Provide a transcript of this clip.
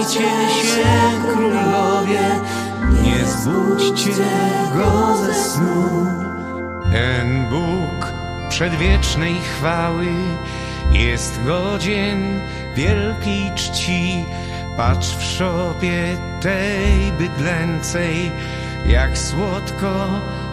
Ocknijcie się, królowie, nie zbudźcie go ze snu. Ten Bóg przedwiecznej chwały jest godzien wielkiej czci. Patrz w szopie tej bydlęcej, jak słodko